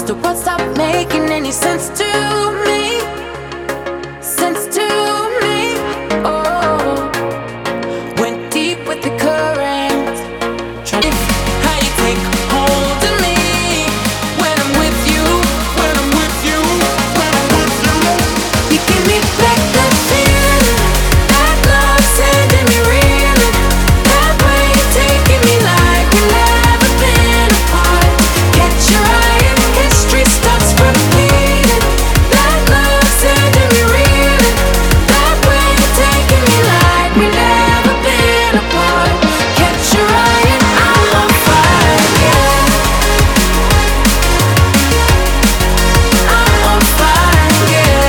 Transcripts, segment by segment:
Cause the world stopped making any sense to me. Sense to me. Oh, went deep with the current. Trying how you take hold of me when I'm with you, when I'm with you, when I'm with you. You give me back that feeling, that love sending me reeling. That way you're taking me like we've never been apart. Catch your eye and history starts repeating. That love sending me reeling. That way you're taking me like we've never been apart. Catch your eye and I'm on fire, yeah. I'm on fire, yeah.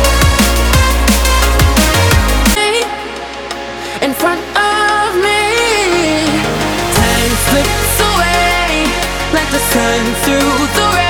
In front of me, time slips away like the sun through the rain.